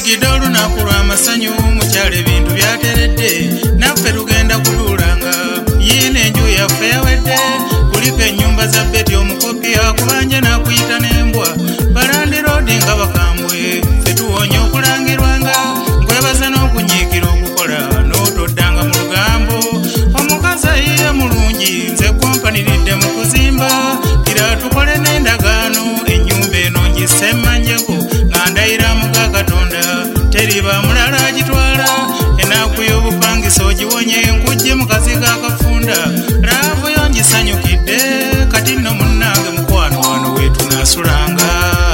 tuyigidde olunaku lw'amasanyu mukyala ebintu byateredde naffe tugenda kutuulanga yiino enju yaffe yawedde kuliko ennyumba za beti omukopi akubanja n'akuyita n'embwa balandi roodi nga bakambwe ffe tuwonye okulangirwanga nkwebaza n'okunyiikira okukola n'otoddanga mu lugambo omukazi ayiye mulungi nze kwampaniridde mu kuzimba kira tukole n'endagaano ennyumba eno ngisemmanjeko nga ndayira muga Katonda teriba mulala agitwala enaaku y'obupangisa ogiwonye nkujje mu kazigo akafunda laavu yo ngisanyukidde kati nno munnange mukwano wano weetunaasulanga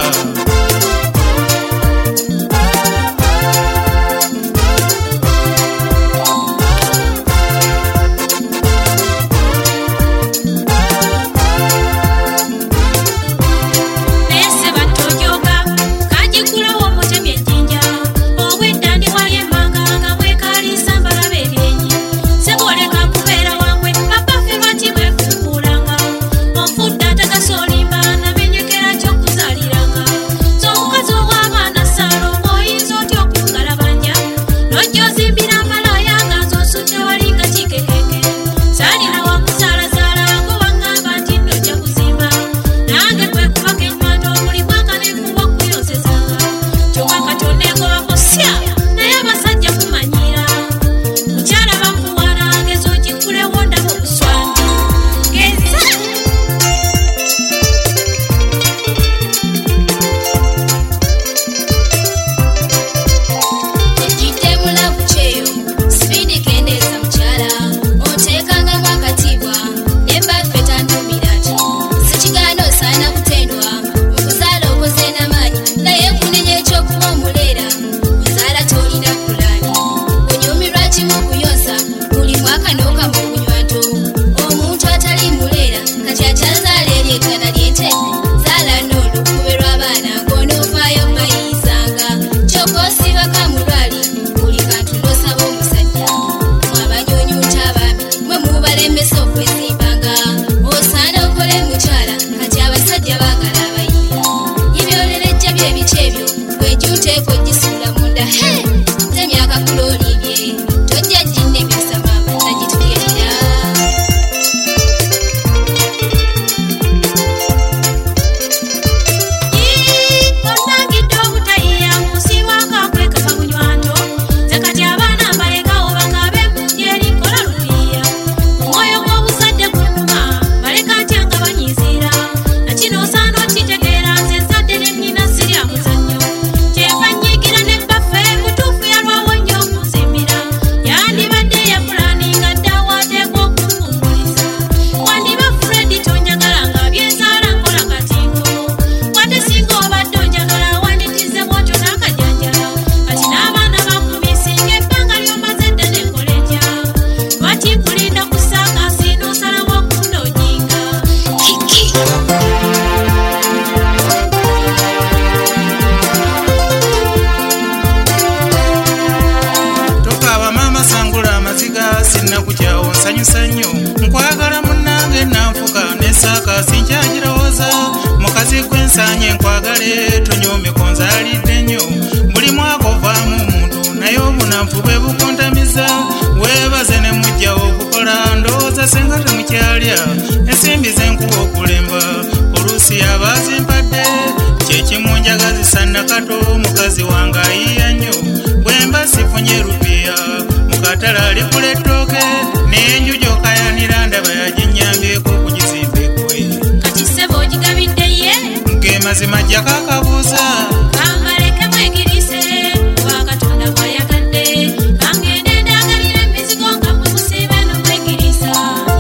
nkwagala munnange nanfuka nesaka sinkyagirowooza mukazi gwensanye nkwagale tonyomeko nzaalidde nnyo buli mwaka ovaamu omuntu naye obunanfu bwe bukontamiza weebaze ne mujjawo okukola ndowooza senga temukyalya ensimbi zenkuwa okulemba oluusi abazimpadde kyekimu njagazisa nakato mukazi wange ayiya nnyo bwemba sifunye rupiya mukatala ali kula ettooke n'enju gy'okayanira ndaba yaginyambyeko okugizimba ekwe kati ssebo ogigabidde ye ng'emazima ajja kakabuuza kambaleke mwegirise wa Katonda bw'ayagadde kangende ndagalira emizigo nga mwe musiibe n'omwegirisa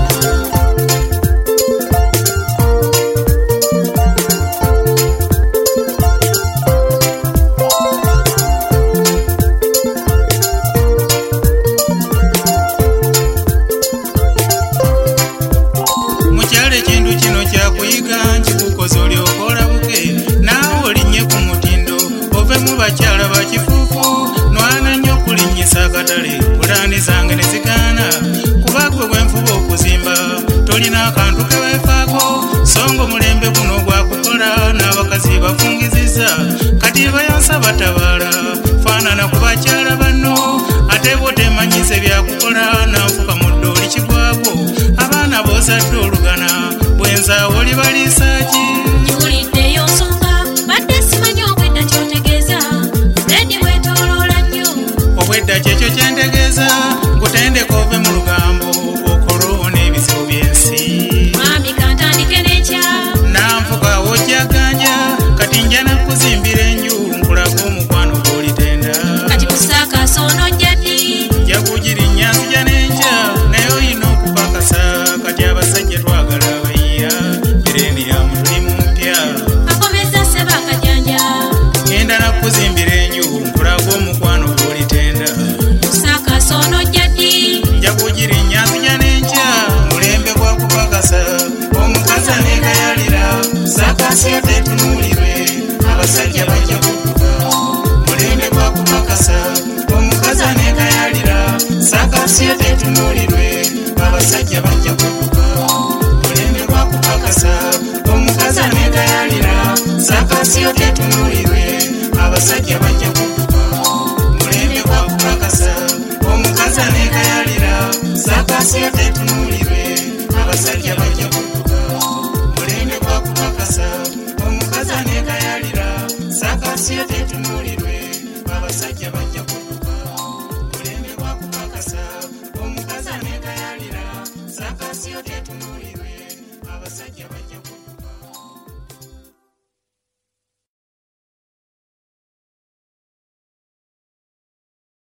bakyala bakifuufu nwana nnyo okulinnyisa akatale pulaani zange ne zigaana kuba gwe bwenfuba okuzimba tolina akantu ke weefaako songa omulembe guno gwakukola n'abakazi bafungizizza kati bayansa batabaala faana bazadde olugana bwenzaawo libaliisaki Nkiwuliddeyo nsonga badde simanyi obwedda ky'otegeeza Freddy weetooloola nnyo obwedda kyekyo kyentegeeza nkutendeka ove mu lugambo okolo n'ebizibu by'ensi Mwami kantandike n'ekya nanfuka wojjaganja kati nja nakuzimbira enju nkulaga omukwano gw'olitenda kati kusaakaasa onojja ddi jagugirinya nzija n'enkya naye oyina okupakasa kati abasajja twagala abayiya bireniyamu tuli mu mpya akomeza sseba akajanja genda nakuzimbira enju nkulaga omukwano gw'olitenda kusaakaasa onojja ddi jagugirinya nzija n'enkya mulembe gwa kupakasa omukazi aneegayalira saakaasi yateetunuulirwe abasajja bajja kudduka mulembe gwa kupakasa omukazi aneegayalira saakaasi yateetunuulirwe abasajja bajja kudduka mulembe gwa kupakasa omukazi aneegayalira saakaasi yateetunuulirwe abasajja bajja kudduka mulembe gwa kupakasa omukazi aneegayalira saakaasi yateetunuulirwe abasajja bajja kudduka mulembe gwa kupakasa omukazi aneegayalira saakaasi